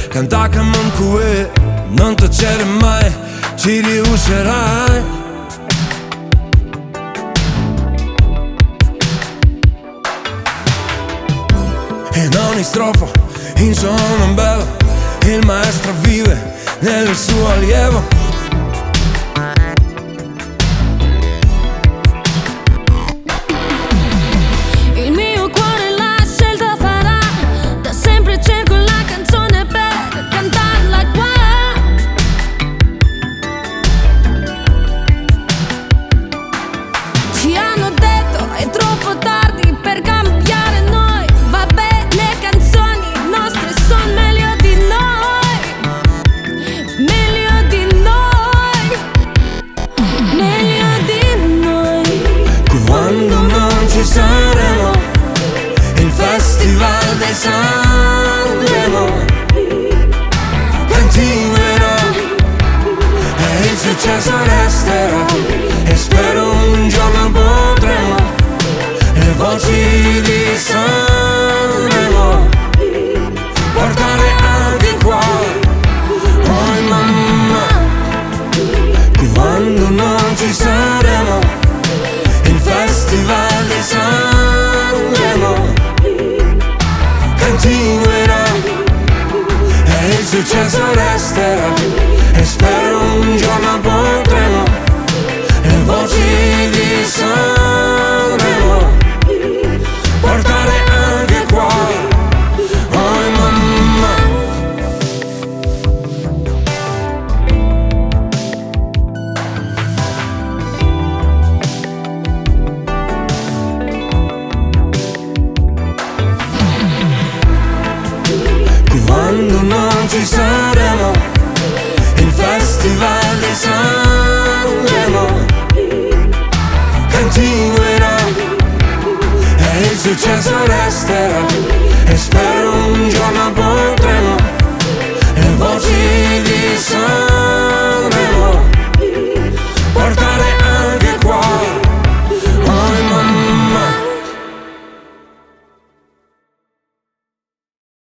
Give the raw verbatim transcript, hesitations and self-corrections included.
canta come qui, non tacere mai, ci riuscirai. In ogni strofa, in suono bello, il maestro vive nel suo allievo. Il mio cuore la scelta farà, da sempre cerco la canzone per cantarla qua. Ci hanno detto è troppo tardi per cambiare noi, vabbè le canzoni nostre sono meglio di noi, meglio di noi, meglio di noi. Quando non ci saremo, il festival dei Sanremo continuerà e il successo resterà, e spero un giorno potremo le voci di Sanremo portare anche qua. Oh mamma, quando non ci saremo, il festival di Sanremo continuerà e il successo resterà, e spero un giorno potremo le voci di Sanremo portare anche qua. Oh mamma. Quando non ci saremo, il festival di Sanremo continuerà e il successo resterà, e spero